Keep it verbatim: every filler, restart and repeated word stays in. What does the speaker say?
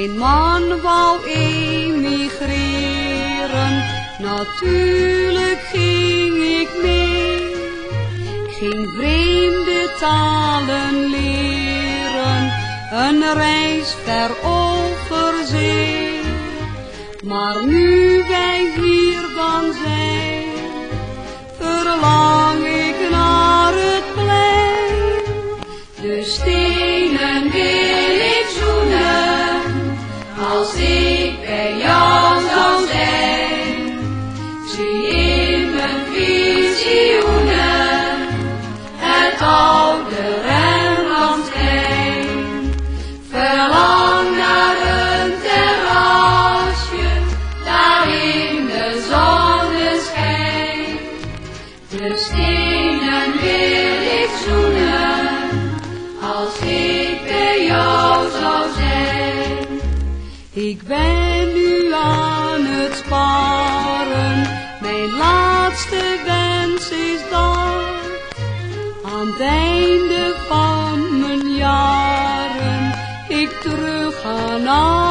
Mijn man wou emigreren, natuurlijk ging ik mee. Ging vreemde talen leren, een reis ver over zee. Maar nu wij hier dan zijn, verlang ik naar het plein. De stenen wil ik zoenen, als ik bij jou zou zijn. Zie in mijn visioenen het oude Rembrandtplein. Verlang naar een terrasje, daar in de zonneschijn. De stenen wil ik zoenen, als ik bij jou zou zijn. Ik ben nu aan het sparen, mijn laatste wens is dat. Aan het einde van mijn jaren ik terug ga naar